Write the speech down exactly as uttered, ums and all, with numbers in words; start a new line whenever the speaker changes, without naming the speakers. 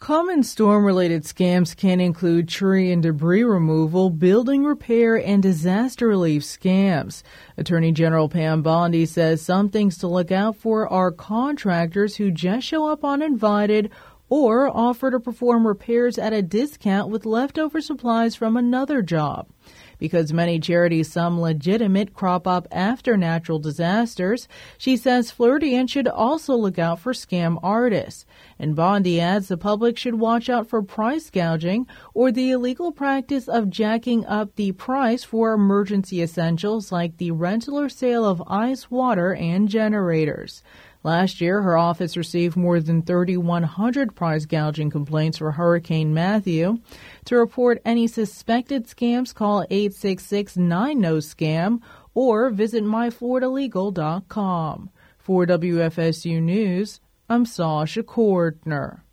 Common storm-related scams can include tree and debris removal, building repair, and disaster relief scams. Attorney General Pam Bondi says some things to look out for are contractors who just show up uninvited or offer to perform repairs at a discount with leftover supplies from another job. Because many charities, some legitimate, crop up after natural disasters, she says Floridians should also look out for scam artists. And Bondi adds the public should watch out for price gouging or the illegal practice of jacking up the price for emergency essentials like the rental or sale of ice, water, and generators. Last year, her office received more than three thousand one hundred price gouging complaints for Hurricane Matthew. To report any suspected scams, call eight six six, nine N O, SCAM or visit my florida legal dot com. For W F S U News, I'm Sasha Cordner.